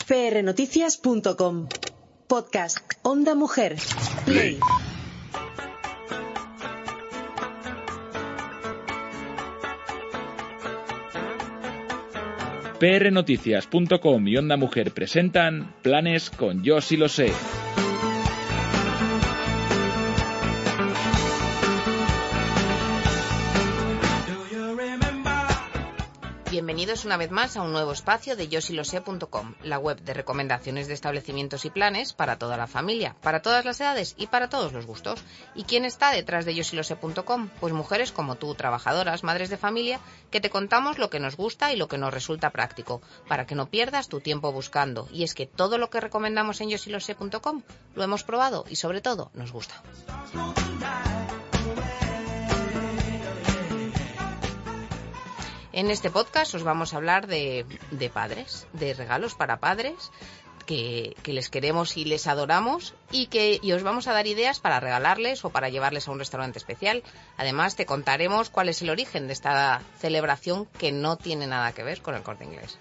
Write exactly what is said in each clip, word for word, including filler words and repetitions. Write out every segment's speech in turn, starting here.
P R noticias punto com. Podcast Onda Mujer. Play. P R noticias punto com y Onda Mujer presentan Planes con Yo Sí Lo Sé. Bienvenidos una vez más a un nuevo espacio de yo sí lo sé punto com, la web de recomendaciones de establecimientos y planes para toda la familia, para todas las edades y para todos los gustos. ¿Y quién está detrás de yo sí lo sé punto com? Pues mujeres como tú, trabajadoras, madres de familia, que te contamos lo que nos gusta y lo que nos resulta práctico, para que no pierdas tu tiempo buscando. Y es que todo lo que recomendamos en yo sí lo sé punto com lo hemos probado y sobre todo nos gusta. En este podcast os vamos a hablar de, de padres, de regalos para padres que, que les queremos y les adoramos y que y os vamos a dar ideas para regalarles o para llevarles a un restaurante especial. Además, te contaremos cuál es el origen de esta celebración que no tiene nada que ver con el Corte Inglés.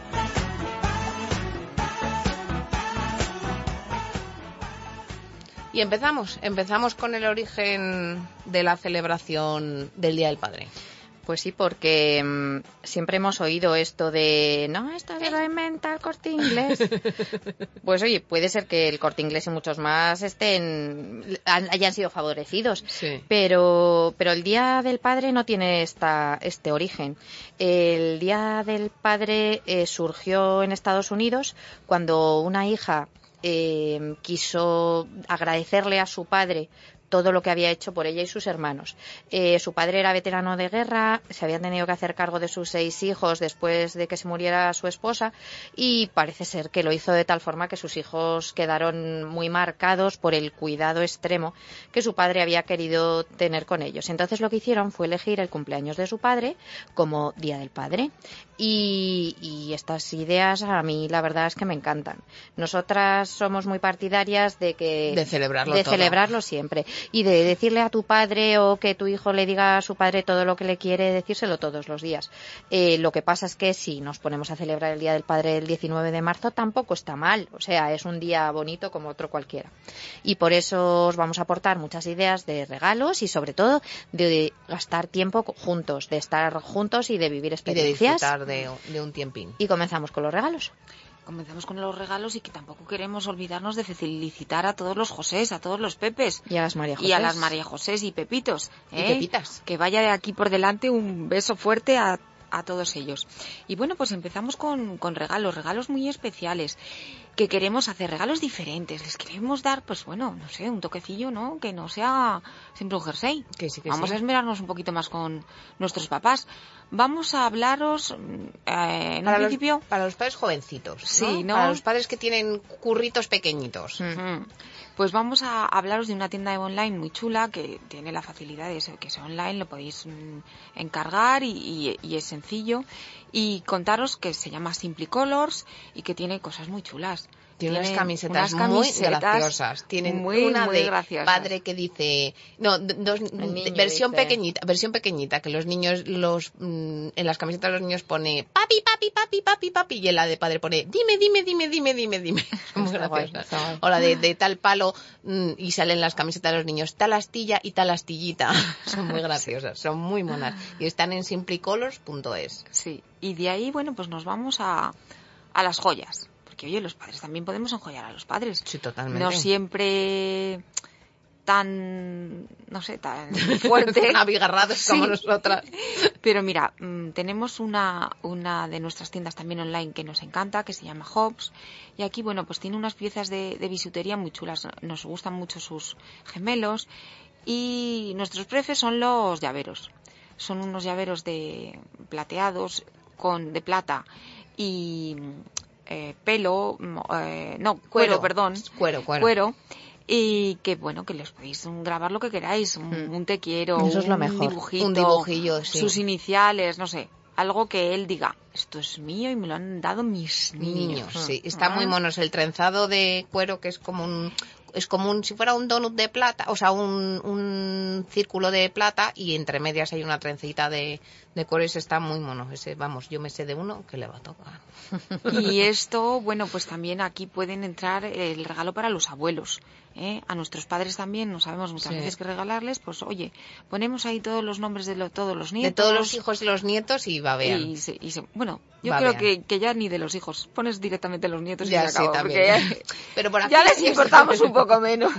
Y empezamos, empezamos con el origen de la celebración del Día del Padre. Pues sí, porque mmm, siempre hemos oído esto de no, esto se lo inventa el Corte Inglés. Pues oye, puede ser que el Corte Inglés y muchos más estén hayan sido favorecidos, sí. pero pero el Día del Padre no tiene esta este origen. El Día del Padre eh, surgió en Estados Unidos cuando una hija eh, quiso agradecerle a su padre todo lo que había hecho por ella y sus hermanos. Eh, su padre era veterano de guerra, se habían tenido que hacer cargo de sus seis hijos después de que se muriera su esposa y parece ser que lo hizo de tal forma que sus hijos quedaron muy marcados por el cuidado extremo que su padre había querido tener con ellos. Entonces lo que hicieron fue elegir el cumpleaños de su padre como Día del Padre. Y, y estas ideas a mí la verdad es que me encantan. Nosotras somos muy partidarias de que de celebrarlo, de todo. celebrarlo siempre y de decirle a tu padre o que tu hijo le diga a su padre todo lo que le quiere, decírselo todos los días. Eh, lo que pasa es que si nos ponemos a celebrar el Día del Padre el diecinueve de marzo tampoco está mal, o sea, es un día bonito como otro cualquiera. Y por eso os vamos a aportar muchas ideas de regalos y sobre todo de gastar tiempo juntos, de estar juntos y de vivir experiencias. Y de disfrutar de, de un tiempín. Y comenzamos con los regalos. Comenzamos con los regalos y que tampoco queremos olvidarnos de felicitar a todos los Josés, a todos los Pepes. Y a las María Josés. Y a las María Josés y Pepitos. ¿eh? Y Pepitas. Que vaya de aquí por delante un beso fuerte a, a todos ellos. Y bueno, pues empezamos con, con regalos, regalos muy especiales. Que queremos hacer regalos diferentes, les queremos dar, pues bueno, no sé, un toquecillo, ¿no? Que no sea siempre un jersey. Que sí, que Vamos sí. a esmerarnos un poquito más con nuestros papás. Vamos a hablaros, eh, en para un los, principio... Para los padres jovencitos, ¿no? Sí, ¿no? Para los padres que tienen curritos pequeñitos. Uh-huh. Pues vamos a hablaros de una tienda online muy chula que tiene la facilidad de eso, que es online, lo podéis mm, encargar y, y, y es sencillo. Y contaros que se llama Simply Colors y que tiene cosas muy chulas. Tiene unas camisetas, unas muy camisetas graciosas. Tienen muy, una muy de graciosas. padre que dice, no, dos, versión dice. pequeñita, versión pequeñita, que los niños, los mm, en las camisetas los niños pone papi, papi, papi, papi, papi, y en la de padre pone dime, dime, dime, dime, dime, dime. Muy Está guay, graciosas. está guay. O la de, de tal palo mm, y salen las camisetas de los niños tal astilla y tal astillita. Son muy graciosas, son muy monas y están en simply colors punto es. Sí, y de ahí, bueno, pues nos vamos a, a las joyas. Porque, oye, los padres también podemos enjollar a los padres. Sí, totalmente. No siempre tan, no sé, tan fuerte. Tan abigarrados Sí. como nosotras. Pero mira, mmm, tenemos una, una de nuestras tiendas también online que nos encanta, que se llama Hobbs. Y aquí, bueno, pues tiene unas piezas de, de bisutería muy chulas. Nos gustan mucho sus gemelos. Y nuestros prefes son los llaveros. Son unos llaveros de plateados con de plata y eh, pelo, eh, no, cuero, Cuero. perdón, Cuero, cuero. cuero, y que bueno, que les podéis grabar lo que queráis, un, Mm. un te quiero, Eso es lo un mejor. dibujito, Un dibujillo, sí. sus iniciales, no sé, algo que él diga, esto es mío y me lo han dado mis niños. Niños, sí. Está Ah. muy monos el trenzado de cuero, que es como un es como un, si fuera un donut de plata, o sea, un, un círculo de plata y entre medias hay una trencita de, de colores está muy mono. Ese, vamos, yo me sé de uno que le va a tocar. Y esto, bueno, pues también aquí pueden entrar el regalo para los abuelos. ¿eh? A nuestros padres también no sabemos muchas Sí. veces qué regalarles, pues oye, ponemos ahí todos los nombres de lo- todos los nietos. De todos los hijos y los nietos y va bien. Y se- y se- bueno, yo Babean. creo que, que ya ni de los hijos, pones directamente los nietos Ya, y se sí, acabó, también. porque Pero por aquí ya les sí es- importamos un poco menos.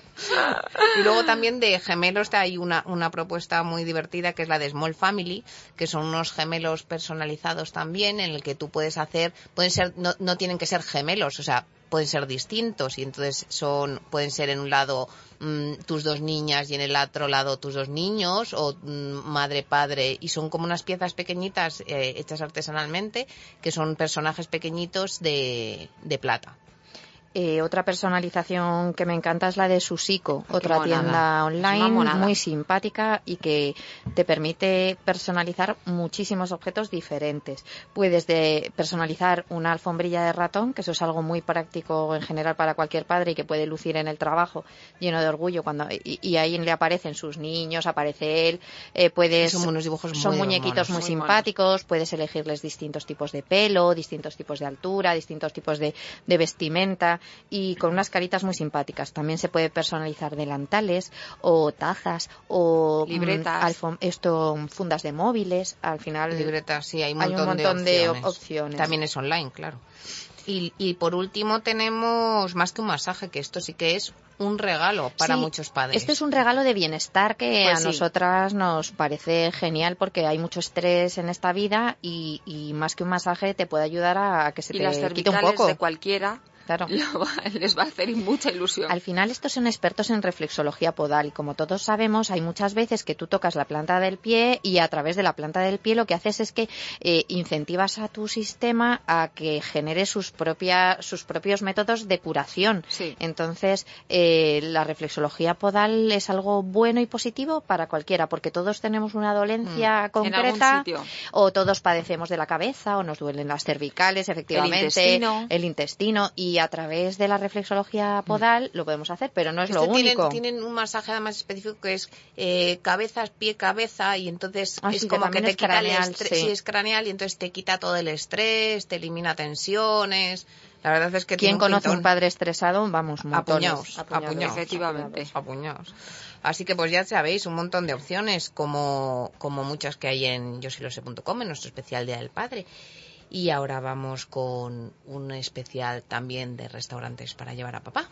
Y luego también de gemelos hay una, una propuesta muy divertida que es la de Small Family, que son unos gemelos personalizados también, en el que tú puedes hacer, pueden ser, no, no tienen que ser gemelos, o sea, pueden ser distintos y entonces son, pueden ser en un lado mmm, tus dos niñas y en el otro lado tus dos niños, o mmm, madre, padre, y son como unas piezas pequeñitas eh, hechas artesanalmente, que son personajes pequeñitos de, de plata. Eh, otra personalización que me encanta es la de Susico, Qué otra monada. tienda Es una online monada. muy simpática y que te permite personalizar muchísimos objetos diferentes. Puedes de personalizar una alfombrilla de ratón, que eso es algo muy práctico en general para cualquier padre y que puede lucir en el trabajo lleno de orgullo cuando y, y ahí le aparecen sus niños, aparece él, eh, puedes Son unos dibujos son muy muñequitos monos, muy muy simpáticos, puedes elegirles distintos tipos de pelo, distintos tipos de altura, distintos tipos de, de vestimenta y con unas caritas muy simpáticas. También se puede personalizar delantales o tazas o Libretas. mm, alfom- esto fundas de móviles. Al final Libretas, sí, hay un hay montón, un montón de, de opciones. opciones. También es online, claro. Y, y por último tenemos más que un masaje, que esto sí que es un regalo para Sí, muchos padres. Esto es un regalo de bienestar que Pues a sí. nosotras nos parece genial porque hay mucho estrés en esta vida y, y más que un masaje te puede ayudar a, a que se Y te las quite un cervicales poco. de cualquiera Claro. lo va- les va a hacer mucha ilusión. Al final estos son expertos en reflexología podal y como todos sabemos hay muchas veces que tú tocas la planta del pie y a través de la planta del pie lo que haces es que eh, incentivas a tu sistema a que genere sus, propia, sus propios métodos de curación. Sí. Entonces eh, la reflexología podal es algo bueno y positivo para cualquiera porque todos tenemos una dolencia En algún concreta sitio. o todos padecemos de la cabeza o nos duelen las cervicales, efectivamente, intestino. el intestino y a través de la reflexología podal lo podemos hacer, pero no es Este lo único. Tienen, tienen un masaje además específico que es eh, cabeza, pie, cabeza y entonces Ah, es sí, que como que también te es quita el craneal, estrés, sí. sí, es craneal y entonces te quita todo el estrés, te elimina tensiones. La verdad es que ¿Quién tiene conoce pintón. un padre estresado? Vamos, montones. Apuñados, Apuñados. apuñados, Efectivamente. apuñados. Así que pues ya sabéis, un montón de opciones como, como muchas que hay en yo sí lo sé punto com, en nuestro especial Día del Padre. Y ahora vamos con un especial también de restaurantes para llevar a papá.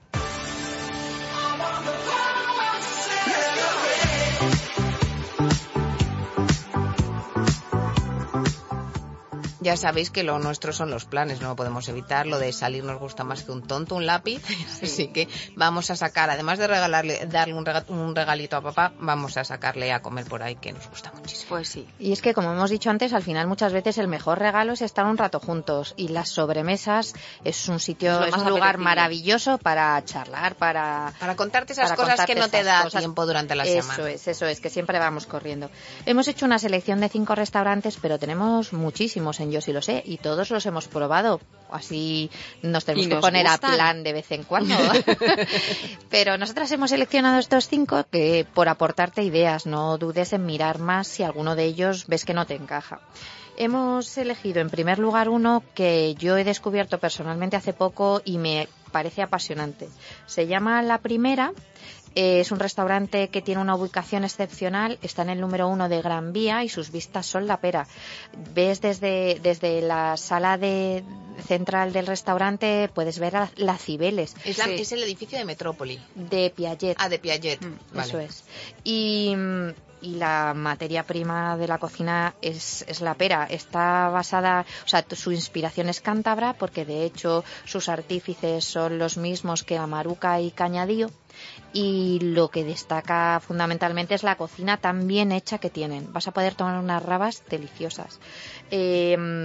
Ya sabéis que lo nuestro son los planes, no lo podemos evitar. Lo de salir nos gusta más que un tonto, un lápiz. Así que vamos a sacar, además de regalarle, darle un, rega, un regalito a papá, vamos a sacarle a comer por ahí, que nos gusta muchísimo. Pues sí. Y es que, como hemos dicho antes, al final muchas veces el mejor regalo es estar un rato juntos. Y las sobremesas es un sitio, Es lo es, más un lugar apetecible. maravilloso para charlar, para... Para contarte esas para cosas contarte que no te esas da cosas. tiempo durante la eso semana. Eso es, eso es, que siempre vamos corriendo. Hemos hecho una selección de cinco restaurantes, pero tenemos muchísimos en Yo sí lo sé y todos los hemos probado. Así nos tenemos Y que nos poner gustan. a plan de vez en cuando. Pero nosotras hemos seleccionado estos cinco que por aportarte ideas, no dudes en mirar más si alguno de ellos ves que no te encaja. Hemos elegido en primer lugar uno que yo he descubierto personalmente hace poco y me parece apasionante. Se llama La Primera. Eh, es un restaurante que tiene una ubicación excepcional, está en el número uno de Gran Vía y sus vistas son la pera. Ves desde, desde la sala de, central del restaurante, puedes ver a la Cibeles. Es, la, Sí. es el edificio de Metrópoli. De Piaget. Ah, de Piaget. Mm, vale. Eso es. Y, y la materia prima de la cocina es, es la pera. Está basada, o sea, su inspiración es cántabra porque de hecho sus artífices son los mismos que Amaruca y Cañadío. Y lo que destaca fundamentalmente es la cocina tan bien hecha que tienen. Vas a poder tomar unas rabas deliciosas. Eh,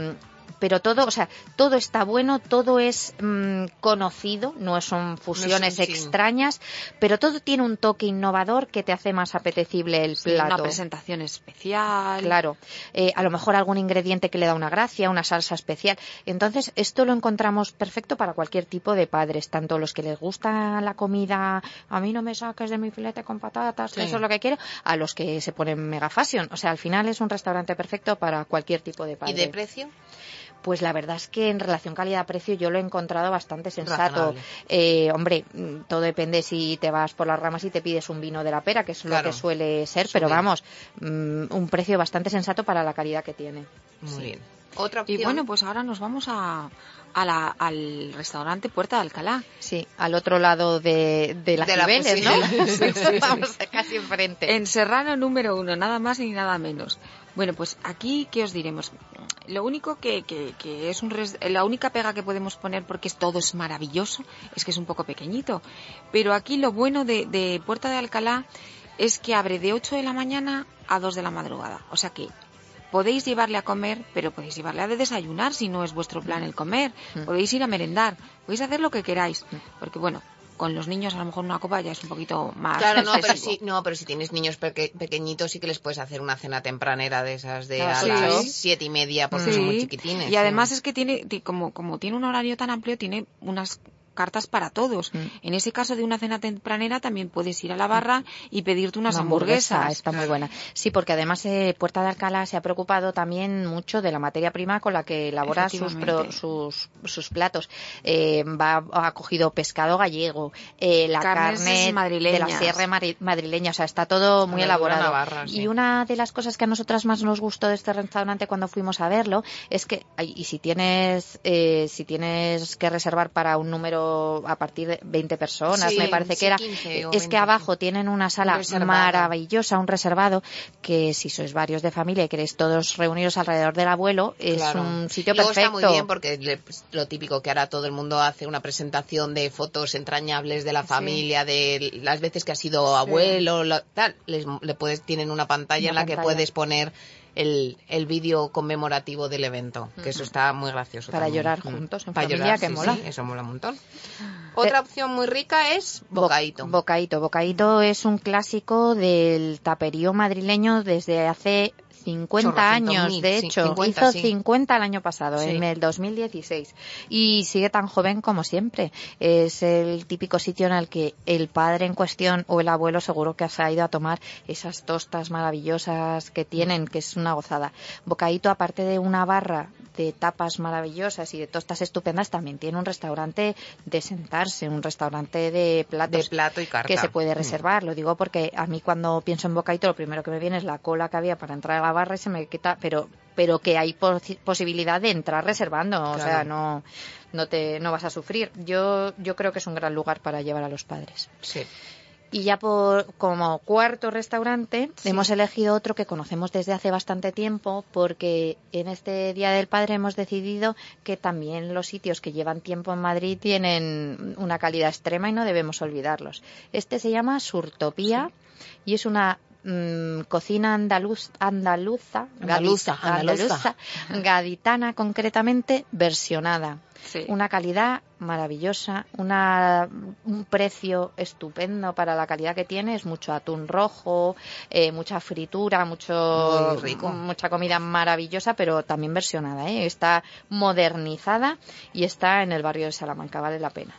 pero todo, o sea, todo está bueno, todo es mmm, conocido, no son fusiones no es un, extrañas, sí. pero todo tiene un toque innovador que te hace más apetecible el sí, plato. Una presentación especial. Claro, eh, a lo mejor algún ingrediente que le da una gracia, una salsa especial. Entonces, esto lo encontramos perfecto para cualquier tipo de padres, tanto los que les gusta la comida, a mí no me saques de mi filete con patatas, sí. eso es lo que quiero, a los que se ponen mega fashion. O sea, al final es un restaurante perfecto para cualquier tipo de padre. ¿Y de precio? Pues la verdad es que en relación calidad-precio yo lo he encontrado bastante sensato. Eh, hombre, todo depende si te vas por las ramas y te pides un vino de la pera, que es claro. lo que suele ser, Sube. pero vamos, mmm, un precio bastante sensato para la calidad que tiene. Muy sí. bien. Otra opción. Y bueno, pues ahora nos vamos a, a la, al restaurante Puerta de Alcalá. Sí, al otro lado de, de las Cibeles, ¿no? Sí, sí, sí. Vamos casi enfrente. En Serrano número uno, nada más y nada menos. Bueno, pues aquí, ¿qué os diremos? Lo único que, que, que es un res... la única pega que podemos poner, porque es, todo es maravilloso, es que es un poco pequeñito. Pero aquí lo bueno de, de Puerta de Alcalá es que abre de ocho de la mañana a dos de la madrugada. O sea que podéis llevarle a comer, pero podéis llevarle a desayunar si no es vuestro plan el comer. Podéis ir a merendar, podéis hacer lo que queráis. Porque bueno, con los niños a lo mejor una copa ya es un poquito más claro no pero si no pero si tienes niños peque, pequeñitos sí que les puedes hacer una cena tempranera de esas de claro, a sí. las siete y media porque sí. son muy chiquitines y además sí. es que tiene como como tiene un horario tan amplio, tiene unas cartas para todos. Mm. En ese caso de una cena tempranera también puedes ir a la barra y pedirte unas una hamburguesas. Hamburguesa, está muy buena. Sí, porque además eh, Puerta de Alcalá se ha preocupado también mucho de la materia prima con la que elabora sus, pro, sus sus platos. Eh, va ha cogido pescado gallego, eh, la Carnes carne de la sierra madrileña, o sea, está todo muy elaborado. Navarra, sí. Y una de las cosas que a nosotras más nos gustó de este restaurante cuando fuimos a verlo es que, y si tienes eh, si tienes que reservar para un número a partir de veinte personas, sí, me parece sí, que era, quince es que abajo tienen una sala un maravillosa, un reservado, que si sois varios de familia y queréis todos reuniros alrededor del abuelo, es claro. un sitio Luego perfecto. Está muy bien porque le, pues, lo típico que ahora todo el mundo hace una presentación de fotos entrañables de la familia, sí. de las veces que ha sido sí. abuelo, lo, tal, les, le puedes, tienen una pantalla una en la pantalla. que puedes poner el, el vídeo conmemorativo del evento, que uh-huh. eso está muy gracioso. Para también. llorar juntos en Para familia, llorar, que sí, mola. Sí, eso mola un montón. Otra eh, opción muy rica es bocaíto. Bo- bocaíto. Bocaíto es un clásico del taperío madrileño desde hace cincuenta años, mil, de hecho, sí, cincuenta, hizo sí. cincuenta el año pasado, sí. en el dos mil dieciséis, y sigue tan joven como siempre. Es el típico sitio en el que el padre en cuestión o el abuelo seguro que se ha ido a tomar esas tostas maravillosas que tienen, que es una gozada. Bocaíto, aparte de una barra de tapas maravillosas y de tostas estupendas, también tiene un restaurante de sentarse, un restaurante de platos de plato y carta. que se puede reservar. Mm. Lo digo porque a mí cuando pienso en Bocaíto lo primero que me viene es la cola que había para entrar a la barra y se me quita, pero pero que hay pos- posibilidad de entrar reservando, claro. o sea, no no te no vas a sufrir. Yo yo creo que es un gran lugar para llevar a los padres. Sí. Y ya por como cuarto restaurante sí. hemos elegido otro que conocemos desde hace bastante tiempo, porque en este Día del Padre hemos decidido que también los sitios que llevan tiempo en Madrid tienen una calidad extrema y no debemos olvidarlos. Este se llama Surtopía sí. y es una Mm, cocina andaluz, andaluza, andaluza, gadita, andaluza, gaditana concretamente, versionada. Sí. Una calidad maravillosa, una, un precio estupendo para la calidad que tiene, es mucho atún rojo, eh, mucha fritura, mucho rico. mucha comida maravillosa, pero también versionada, ¿eh? Está modernizada y está en el barrio de Salamanca, vale la pena.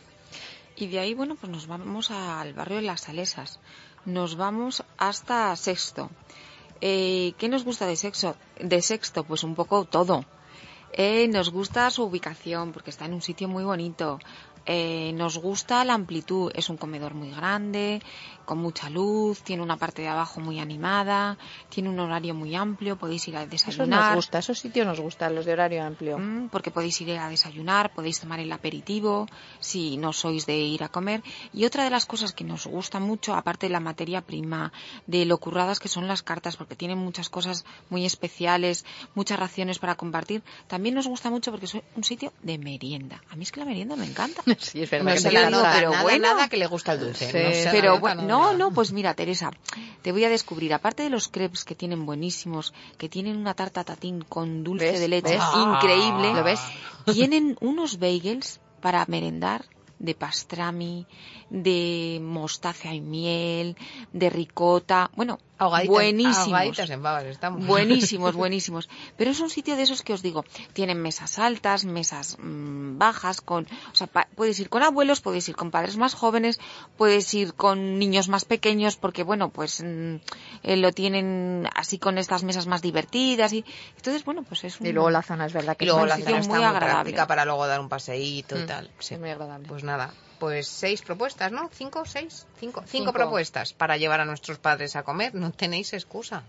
Y de ahí, bueno, pues nos vamos al barrio de Las Salesas. Nos vamos hasta Sexto. Eh, ¿Qué nos gusta de Sexto? De Sexto, pues un poco todo. Eh, nos gusta su ubicación, porque está en un sitio muy bonito. Eh, nos gusta la amplitud, es un comedor muy grande, con mucha luz, tiene una parte de abajo muy animada, tiene un horario muy amplio, podéis ir a desayunar. Eso nos gusta, esos sitios nos gustan, los de horario amplio. Mm, porque podéis ir a desayunar, podéis tomar el aperitivo, si no sois de ir a comer. Y otra de las cosas que nos gusta mucho, aparte de la materia prima, de lo curradas que son las cartas, porque tienen muchas cosas muy especiales, muchas raciones para compartir, también nos gusta mucho porque es un sitio de merienda. A mí es que la merienda me encanta. Sí, es verdad. No que se te le encanta. nota pero nada, bueno. nada que le gusta el dulce. Sí. No, se le Pero nota bueno, nada. no, no, pues mira, Teresa, te voy a descubrir, aparte de los crepes que tienen buenísimos, que tienen una tarta tatín con dulce ¿Ves? de leche ¿Ves? increíble, ¿Lo ves? tienen unos bagels para merendar de pastrami, de mostaza y miel, de ricota, bueno, Ahogaditas- buenísimos. ahogaditas en babas estamos. Buenísimos, buenísimos. Pero es un sitio de esos que os digo, tienen mesas altas, mesas mmm, bajas, con, o sea, pa- puedes ir con abuelos, puedes ir con padres más jóvenes, puedes ir con niños más pequeños, porque bueno, pues mmm, eh, lo tienen así con estas mesas más divertidas y entonces bueno, pues es un... Y luego la zona es verdad que Y luego es la muy zona muy está muy agradable. práctica para luego dar un paseíto y Mm, tal. Sí. es muy agradable. Pues nada, pues seis propuestas, ¿no? ¿Cinco? ¿Seis? Cinco, cinco Cinco. propuestas para llevar a nuestros padres a comer. No tenéis excusa.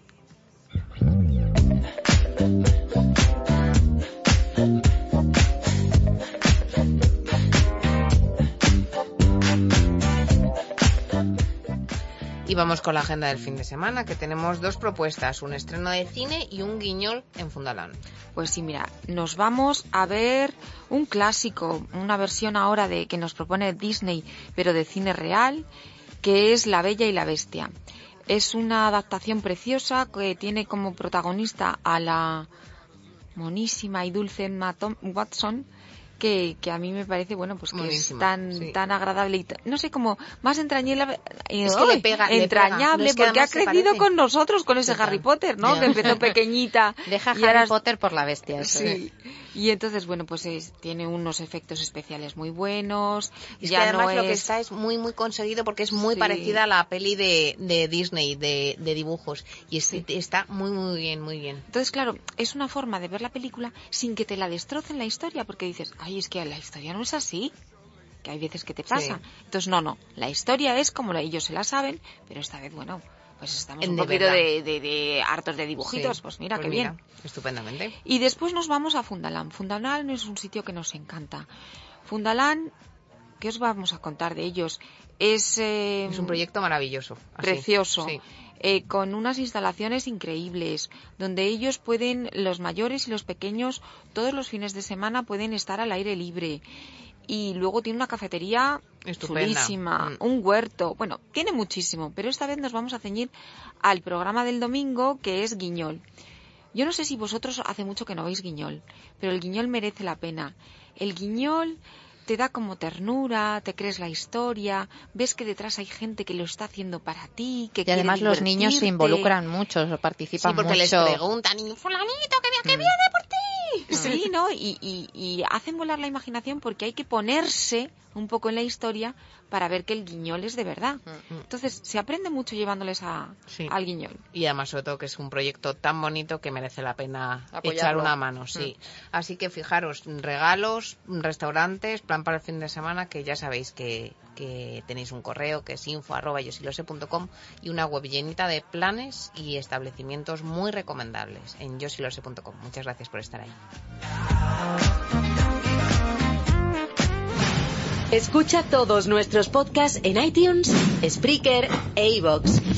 Y vamos con la agenda del fin de semana, que tenemos dos propuestas, un estreno de cine y un guiñol en Fundalán. Pues sí, mira, nos vamos a ver un clásico, una versión ahora de que nos propone Disney, pero de cine real, que es La Bella y la Bestia. Es una adaptación preciosa que tiene como protagonista a la monísima y dulce Emma Tom- Watson, que, que a mí me parece, bueno, pues que Monísima, es tan sí. tan agradable y t- no sé, como más entrañable, Es que le pega- le entrañable, pega. No, es que porque ha además se crecido parece. con nosotros, con ese Total. Harry Potter, ¿no? Ya. Que empezó pequeñita. Deja y Harry ahora es- Potter por la bestia. Eso. Sí, y entonces, bueno, pues es- tiene unos efectos especiales muy buenos. Es ya que además no lo que es... está es muy muy conseguido porque es muy Sí. parecida a la peli de, de Disney, de, de dibujos. Y es- Sí. está muy muy bien, muy bien. Entonces, claro, es una forma de ver la película sin que te la destrocen la historia, porque dices, ay, es que la historia no es así, que hay veces que te pasa. Sí. Entonces, no, no, la historia es como la- ellos se la saben, pero esta vez, bueno, pues estamos En un de poquito verdad. de, de- de hartos de dibujitos, Sí. pues mira, Pues qué mira, bien. Estupendamente. Y después nos vamos a Fundalán. Fundalán es un sitio que nos encanta. Fundalán, ¿qué os vamos a contar de ellos? Es, eh, Es un proyecto maravilloso. así. precioso, Sí. eh, con unas instalaciones increíbles, donde ellos pueden, los mayores y los pequeños, todos los fines de semana pueden estar al aire libre. Y luego tiene una cafetería Estupenda. chulísima, Mm. un huerto, bueno, tiene muchísimo, pero esta vez nos vamos a ceñir al programa del domingo, que es Guiñol. Yo no sé si vosotros hace mucho que no veis Guiñol, pero el Guiñol merece la pena. El Guiñol te da como ternura, te crees la historia, ves que detrás hay gente que lo está haciendo para ti, que Y además quiere los niños se divertirte. involucran mucho, participan Sí, porque les mucho. preguntan, y fulanito, que, vi- que Mm. viene por ti. Sí, ¿no? Y, y, y hacen volar la imaginación porque hay que ponerse un poco en la historia para ver que el Guiñol es de verdad. Mm. Entonces, se aprende mucho llevándoles a, Sí. al Guiñol. Y además sobre todo que es un proyecto tan bonito que merece la pena Apoyarlo. echar una mano, sí. Así que fijaros, regalos, restaurantes, plan para el fin de semana, que ya sabéis que, que tenéis un correo que es info arroba yo sí lo sé punto com y una web llenita de planes y establecimientos muy recomendables en yo sí lo sé punto com. Muchas gracias por estar ahí. Escucha todos nuestros podcasts en iTunes, Spreaker e iVoox.